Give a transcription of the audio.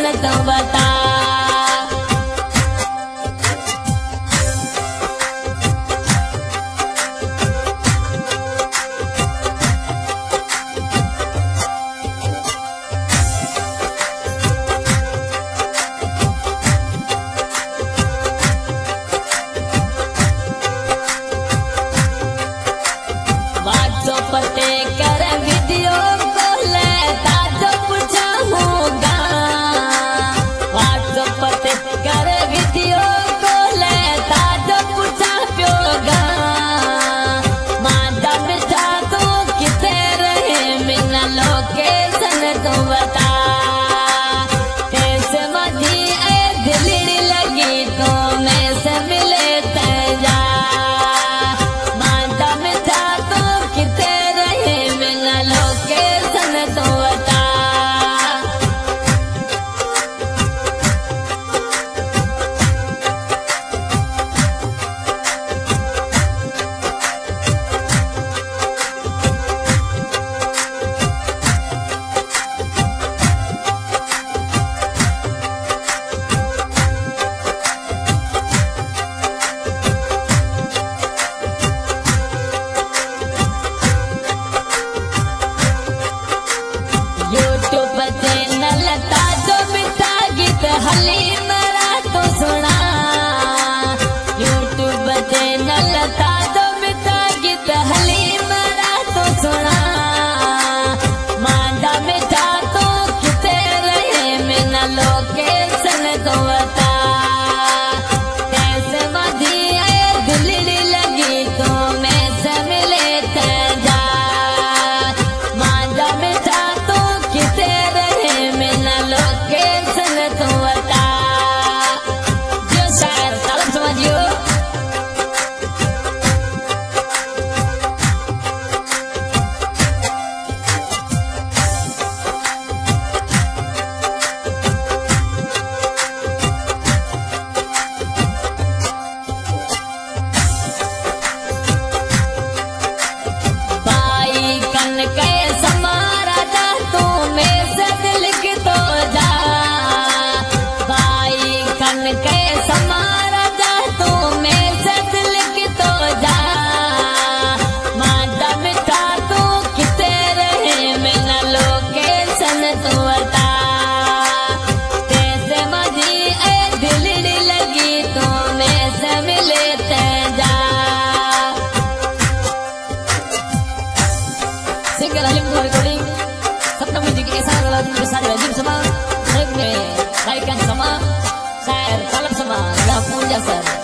तो बता। पते कर वीडियो कॉल ताजो पूछाऊंगा, व्हाट्सएप पते कर वीडियो कॉल ताजो पूछा प्योगा। मांडा मिठा तो किते रहे बिना लोकेशन तो बता। कैसे मजी ए दिलड़ी लगी तो मैं से मिले तेजा। तो बता। यूट्यूब चैनल ताजो मिठा गीत हलीम तो सुना। यूट्यूब चैनल ताजो मिठा गीत हलीम तो सुना। मांडा मिठा तो किते रहे बिना लोकेशन तो बता। कैसे मजी आए दिलड़ी लगी तो मैं से मिले तेजा। मांडा मिठा मिलना लोकेशन तो बता। जो शायर सालम समझियो। बाई कन के समारा जा तू में से दिल की तो जा। बाई कन के समारा जा तू में से दिल की तो जा। मांडा मिठा तू किते रहे बिना लोकेशन तो बता। कैसे मजी ए दिलड़ी लगी तो मैं से मिले Teja. Singer Halim recording Sapna music ऐसा गला दिन besar wajib sama baik nih baikkan sama saya salam sama Gafur Jasar।